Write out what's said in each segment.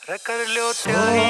कर लो तैयारी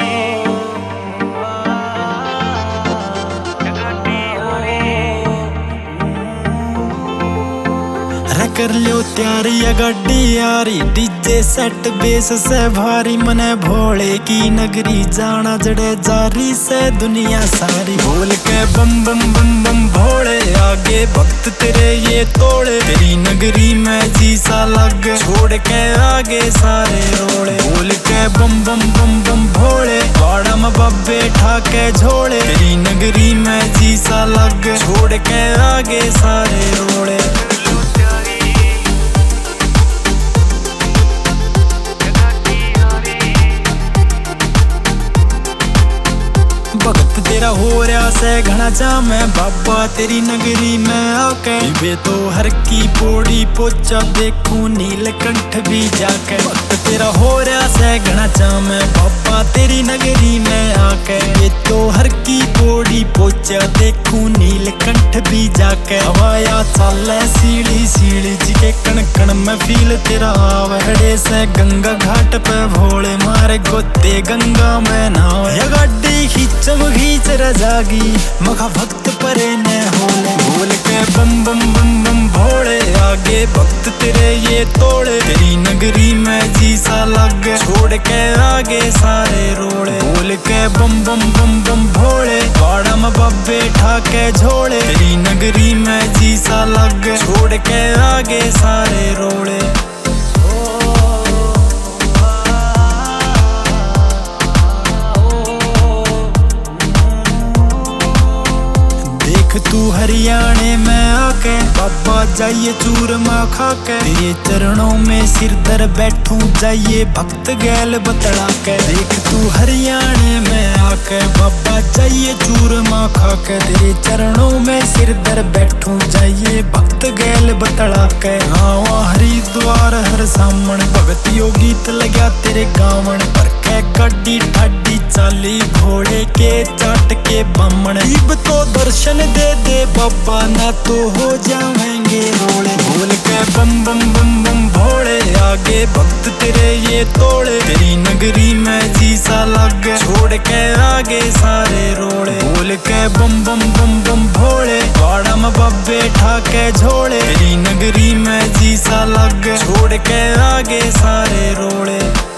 कर लियो तैयारी गड्डी यारी डीजे सेट बेस से भारी मने भोले की नगरी जाना जड़े जारी से दुनिया सारी बोल के बम बम बम बम भोले आगे भक्त तेरे ये तोड़े तेरी नगरी में जी सा लग छोड़ के आगे सारे रोड़े बोल के बम बम बम बम भोले बाड़ा में बब्बे ठाके झोड़े तेरी नगरी में जी सा लग छोड़ के आगे सारे रोड़े भगत तेरा हो रहा से घना जाम है बाबा तेरी नगरी में आके बे तो हर की पौड़ी पोचा देखूं नीलकंठ भी जाके भगत तेरा हो रहा से घना जाम है बाबा तेरी नगरी में आके बे तो हर की पौड़ी पोचा देखूं नीलकंठ भी जाके हवाया चले सीढ़ी सीढ़ी जी के कण कण में फील तेरा आवड़े से गंगा घाट पे भोले मारे गोते गंगा में नाव या गाड़ी खींच जागी मखा भक्त परे ने होले बोल के बम बम बम बम भोले आगे भक्त तेरे ये तोड़े तेरी नगरी में जी सा लग छोड़ के आगे सारे रोड़े बोल के बम बम बम बम भोले बाड़ा में बब्बे ठाके झोड़े तेरी नगरी में जी सा लग छोड़ के आगे सारे रोड़े तू हरियाणे में आके बाबा जाइए चूरमा खाके तेरे चरणों में सिर धर बैठूं जाइए भक्त गैल बतड़ा के देख तू हरियाणे में आके बाबा जाइए चूरमा खाके तेरे चरणों में सिर धर बैठूं जाइए भक्त गैल बतड़ा के आवा हरिद्वार हर सामण भगत योगी लग्या तेरे गावण पर के गड्डी ठाडी चाली घोड़े के चाट के बमण इब तो दर्शन दे बाबा ना तो हो जाएंगे रोड़े बोल के बम बम बम बम भोले आगे भक्त तेरे ये तोड़े तेरी नगरी में जी सा लग छोड़ के आगे सारे रोड़े बोल के बम बम बम बम भोले बाड़ा में बब्बे ठाके झोड़े तेरी नगरी में जी सा लग छोड़ के आगे सारे रोड़े।